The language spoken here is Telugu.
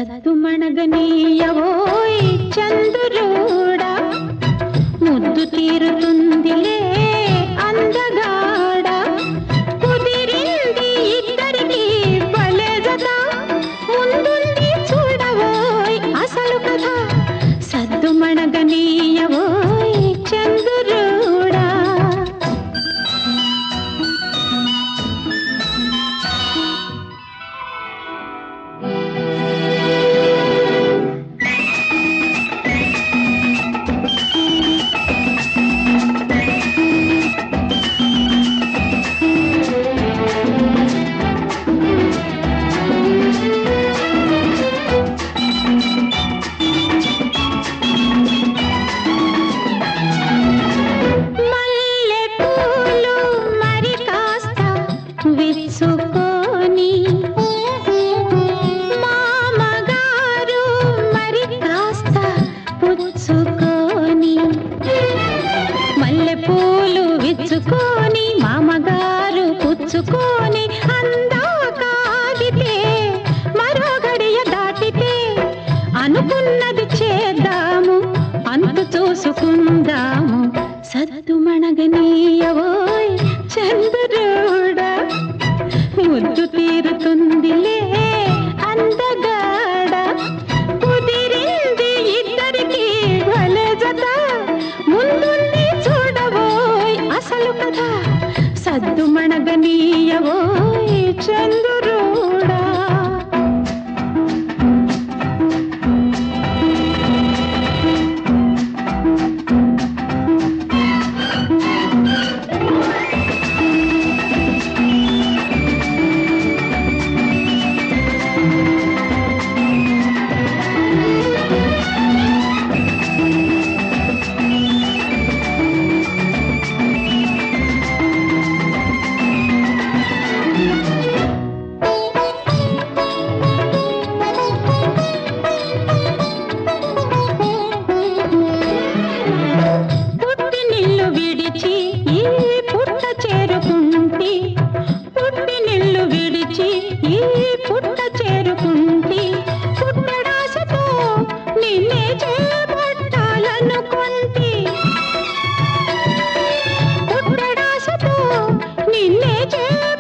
సద్దుమణగనీయవోయ్ చంద్రుడా, ముద్దు తీరుతుందిలే అందగాడ. కుదిరింది ఇద్దరికి భలే జత, ముందుంది చూడవోయ్ అసలు కథ. సద్దుమణగనీయవోయ్ చంద్రుడా. విచ్చుకొని మామగారు మరి కాస్త పుచ్చుకొని, మల్లెపూలు విచ్చుకొని మామగారు పుచ్చుకొని, అందాకాగితే మరో గడియ దాటితే అనుకున్నది చేద్దాము, అంతు చూసుకుందాము. సద్దుమణగనీయవోయ్ చంద్రుడా, ముద్దు తీరుతుందిలే అందగాడ. కుదిరింది ఇద్దరికి భలే జత, ముందుంది చూడవోయ్ అసలు కథ. సద్దుమణగనీయవోయ్ చంద్రుడా. పుట్ట చేరుకుంటి పుట్టడాసతో నిన్నే చేపట్టాలనుకుంటి, పుట్టడాసతో నిన్నే